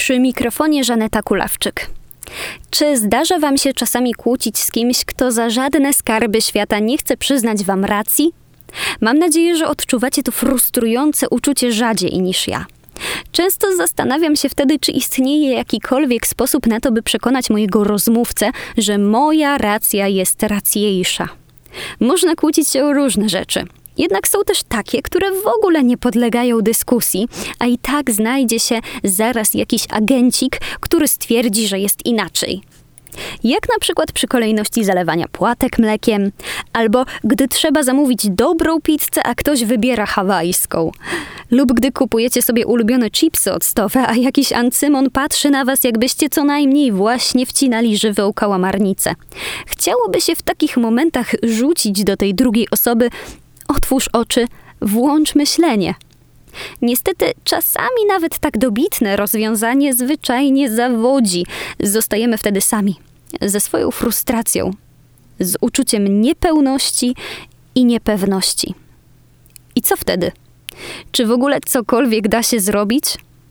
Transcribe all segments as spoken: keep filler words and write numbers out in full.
Przy mikrofonie Żaneta Kulawczyk. Czy zdarza wam się czasami kłócić z kimś, kto za żadne skarby świata nie chce przyznać wam racji? Mam nadzieję, że odczuwacie to frustrujące uczucie rzadziej niż ja. Często zastanawiam się wtedy, czy istnieje jakikolwiek sposób na to, by przekonać mojego rozmówcę, że moja racja jest racjejsza. Można kłócić się o różne rzeczy. Jednak są też takie, które w ogóle nie podlegają dyskusji, a i tak znajdzie się zaraz jakiś agencik, który stwierdzi, że jest inaczej. Jak na przykład przy kolejności zalewania płatek mlekiem, albo gdy trzeba zamówić dobrą pizzę, a ktoś wybiera hawajską. Lub gdy kupujecie sobie ulubione chipsy octowe, a jakiś ancymon patrzy na was, jakbyście co najmniej właśnie wcinali żywą kałamarnicę. Chciałoby się w takich momentach rzucić do tej drugiej osoby: otwórz oczy, włącz myślenie. Niestety czasami nawet tak dobitne rozwiązanie zwyczajnie zawodzi. Zostajemy wtedy sami, ze swoją frustracją, z uczuciem niepełności i niepewności. I co wtedy? Czy w ogóle cokolwiek da się zrobić?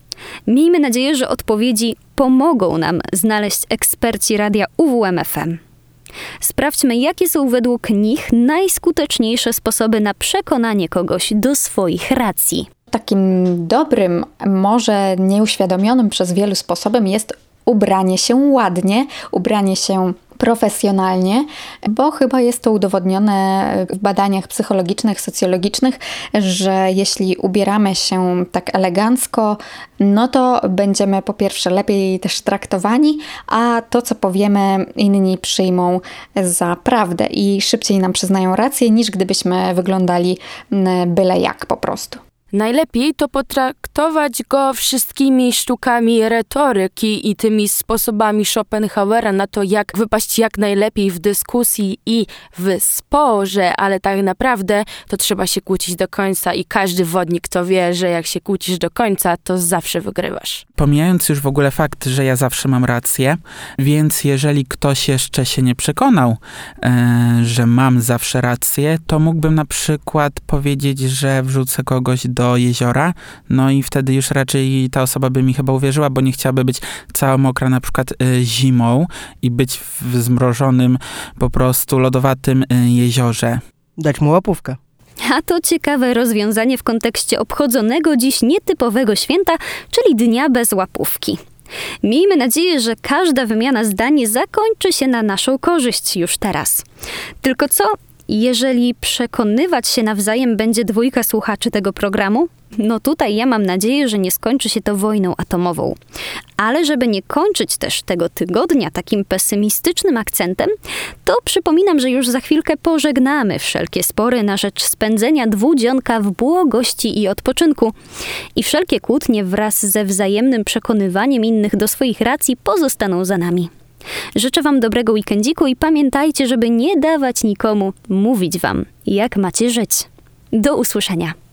Miejmy nadzieję, że odpowiedzi pomogą nam znaleźć eksperci radia U W M F M. Sprawdźmy, jakie są według nich najskuteczniejsze sposoby na przekonanie kogoś do swoich racji. Takim dobrym, może nieuświadomionym przez wielu sposobem jest ubranie się ładnie, ubranie się profesjonalnie, bo chyba jest to udowodnione w badaniach psychologicznych, socjologicznych, że jeśli ubieramy się tak elegancko, no to będziemy po pierwsze lepiej też traktowani, a to, co powiemy, inni przyjmą za prawdę i szybciej nam przyznają rację, niż gdybyśmy wyglądali byle jak po prostu. Najlepiej to potraktować go wszystkimi sztukami retoryki i tymi sposobami Schopenhauera na to, jak wypaść jak najlepiej w dyskusji i w sporze, ale tak naprawdę to trzeba się kłócić do końca i każdy wodnik to wie, że jak się kłócisz do końca, to zawsze wygrywasz. Pomijając już w ogóle fakt, że ja zawsze mam rację, więc jeżeli ktoś jeszcze się nie przekonał, e, że mam zawsze rację, to mógłbym na przykład powiedzieć, że wrzucę kogoś do jeziora, no i wtedy już raczej ta osoba by mi chyba uwierzyła, bo nie chciałaby być cała mokra na przykład y, zimą i być w zmrożonym, po prostu lodowatym y, jeziorze. Dać mu łapówkę. A to ciekawe rozwiązanie w kontekście obchodzonego dziś nietypowego święta, czyli Dnia bez łapówki. Miejmy nadzieję, że każda wymiana zdań zakończy się na naszą korzyść już teraz. Tylko co, jeżeli przekonywać się nawzajem będzie dwójka słuchaczy tego programu? No tutaj ja mam nadzieję, że nie skończy się to wojną atomową. Ale żeby nie kończyć też tego tygodnia takim pesymistycznym akcentem, to przypominam, że już za chwilkę pożegnamy wszelkie spory na rzecz spędzenia dwudzionka w błogości i odpoczynku. I wszelkie kłótnie wraz ze wzajemnym przekonywaniem innych do swoich racji pozostaną za nami. Życzę wam dobrego weekendziku i pamiętajcie, żeby nie dawać nikomu mówić wam, jak macie żyć. Do usłyszenia.